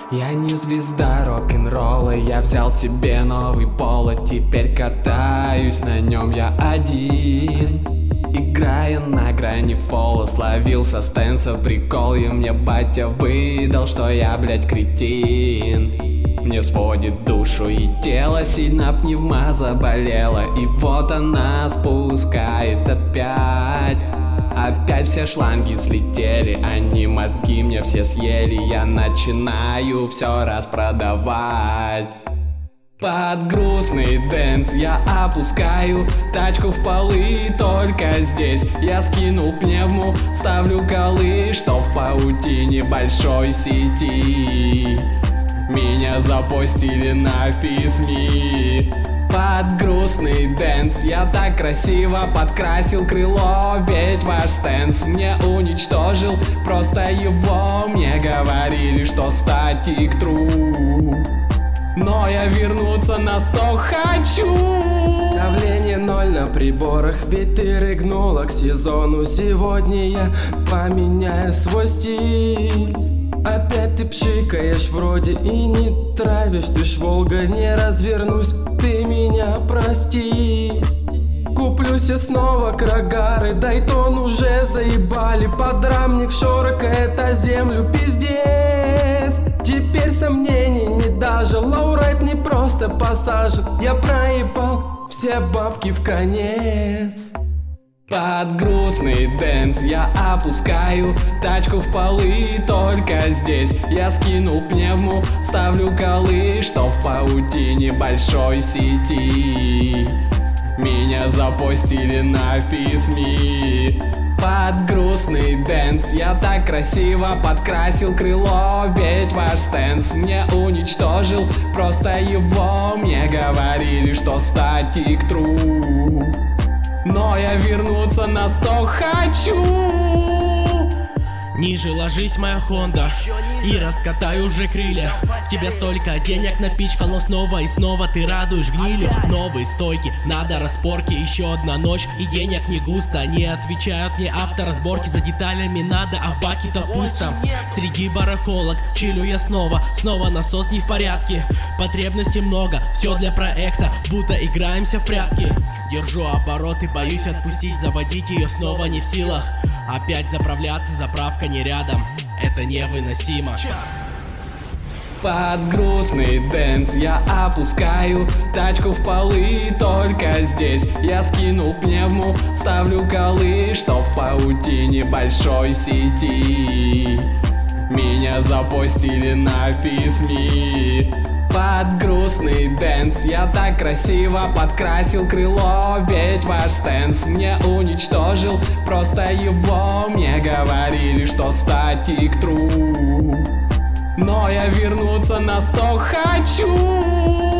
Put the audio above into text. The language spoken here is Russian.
Я не звезда рок-н-ролла, я взял себе новый поло. Теперь катаюсь на нем я один, играя на грани фола. Словил со стенса прикол, и мне батя выдал, что я, блядь, кретин. Мне сводит душу и тело, сильно пневма заболела. И вот она спускает опять. Опять все шланги слетели, они мозги мне все съели. Я начинаю все распродавать. Под грустный дэнс я опускаю тачку в полы, только здесь я скинул пневму, ставлю голы, что в паутине большой сети. Меня запостили на ФИСМИ. Под грустный дэнс я так красиво подкрасил крыло. Ведь ваш стенс мне уничтожил просто его. Мне говорили, что статик true, но я вернуться на 100 хочу. Давление 0 на приборах, ведь ты рыгнула к сезону. Сегодня я поменяю свой стиль. Опять ты пшикаешь вроде и не травишь. Ты ж Волга, не развернусь, ты меня прости. Куплюсь я снова крагары, Дайтон уже заебали. Подрамник шорокает о землю, пиздец. Теперь сомнений не даже, лоурайд не просто посажен. Я проебал все бабки в конец. Под грустный дэнс я опускаю тачку в полы, только здесь я скинул пневму, ставлю голы, что в паутине большой сети. Меня запостили на ФИСМИ. Под грустный дэнс я так красиво подкрасил крыло. Ведь ваш стенс мне уничтожил просто его. Мне говорили, что статик true, но я вернуться на 100 хочу. Ниже ложись, моя Хонда, и раскатай уже крылья. Тебе столько денег напичкал, но снова и снова ты радуешь гнилью. Новые стойки, надо распорки, еще одна ночь и денег не густо. Не отвечают мне авторазборки, за деталями надо, а в баке-то пусто. Среди барахолок чилю я снова насос не в порядке. Потребностей много, все для проекта, будто играемся в прятки. Держу обороты, боюсь отпустить, заводить ее снова не в силах. Опять заправляться, заправка не рядом, это невыносимо. Под грустный дэнс я опускаю тачку в полы, только здесь я скинул пневму, ставлю голы, что в паутине большой сети. Меня запостили на ФИСМИ. Под грустный дэнс я так красиво подкрасил крыло. Ведь ваш стенс мне уничтожил просто его. Мне говорили, что статик true, но я вернуться на 100 хочу.